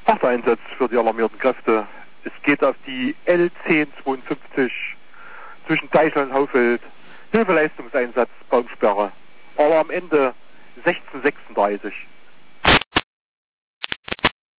Wassereinsatz für die alarmierten Kräfte. Es geht auf die L1052 zwischen Deichel und Haufeld. Hilfeleistungseinsatz, Baumsperre. Aber am Ende 16:36.